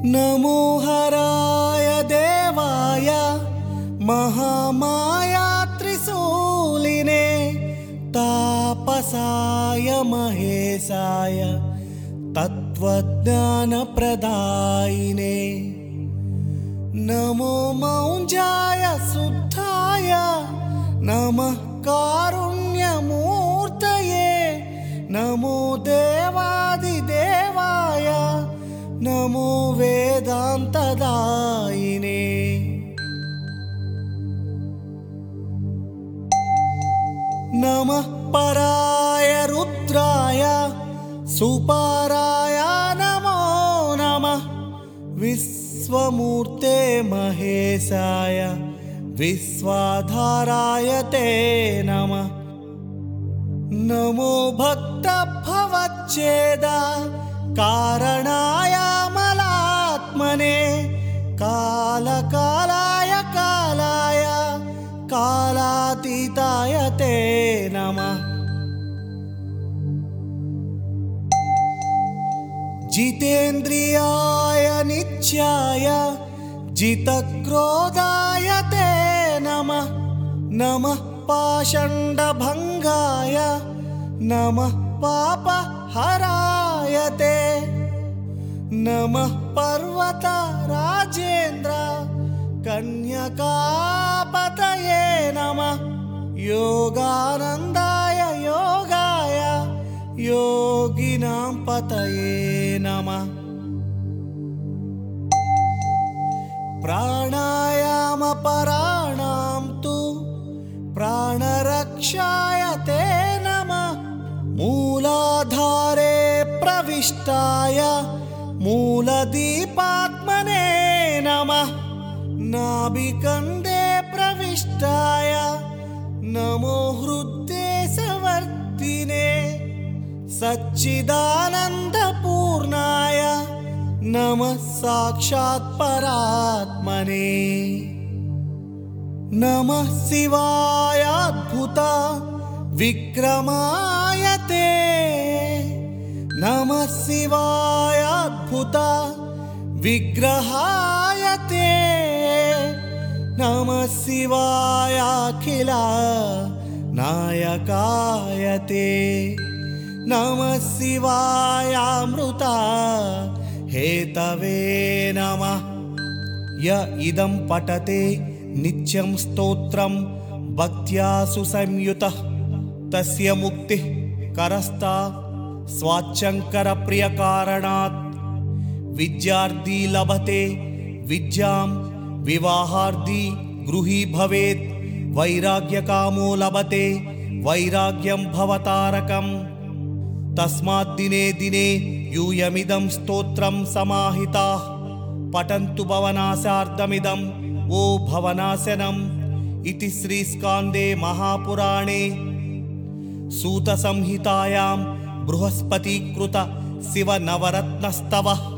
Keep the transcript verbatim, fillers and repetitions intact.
नमो हराय देवाय महामाया त्रिशूलिने तापसाय महेशाय तत्त्वज्ञानप्रदायिने नमो मौञ्जाय शुद्धाय नमः कारुण्यमूर्तये नमो देवादिदेवाय नमो वेदान्तदायिने नमः पराय रुद्राय सुपराय नमो नमः विश्वमूर्ते महेशाय विश्वाधाराय ते नमः नमो भक्तभवच्छेद कारणाय मलात्मने कालकालाय कालाय कालातीताय ते नमः जितेन्द्रियाय नित्याय जितक्रोधाय ते नमः नमः पाषण्डभङ्गाय नमः पापहराय ते नमः पर्वतराजेन्द्र कन्यकापतये नमः योगानन्दाय योगाय योगिनां पतये नमः प्राणायामपराणां तु प्राणरक्षाय ते नमः मूलाधारे प्रविष्टाय मूलदीपात्मने नमः नाभिकन्दे प्रविष्टाय नमो हृद्देशवर्तिने सच्चिदानन्दपूर्णाय नमः साक्षात् परात्मने नमः शिवाय अद्भुत विक्रमाय ते नमः शिवाय अद्भुत विग्रहाय ते नमः शिवाय अखिल नायकाय ते नमः शिवाय अमृत हेतवे नमः य इदं पठते नित्यं स्तोत्रं भक्त्या सुसंयुतः तस्य मुक्तिः करस्ता स्वाच्चंकर प्रियकारणात् विद्यार्थी लभते विद्यां विवाहार्थी गृही भवेत् वैराग्यकामो लभते वैराग्यं भवतारकम् तस्मात् दिने दिने यूयमिदं स्तोत्रं समाहिताः पठन्तु भवनाशार्थमिदं ओ भवनाशनम् इति श्रीस्कान्दे महापुराणे सूतसंहितायां बृहस्पतिकृत शिवनवरत्नस्तवः।